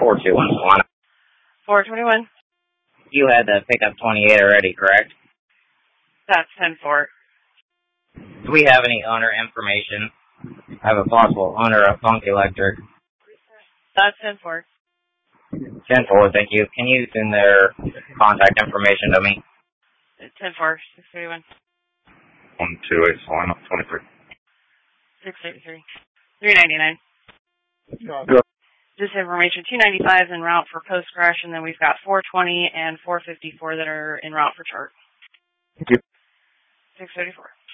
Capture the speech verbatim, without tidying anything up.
four two one one. four twenty-one. You had the pickup twenty-eight already, correct? That's ten four. Do we have any owner information? I have a possible owner of Funk Electric. That's ten four. ten four, thank you. Can you send their contact information to me? ten four, six thirty-one. one two eight four twenty-three. six eighty-three. three ninety-nine. Good. This information, two ninety-five en route for post crash, and then we've got four twenty and four fifty-four that are en route for chart. Thank you. six thirty-four.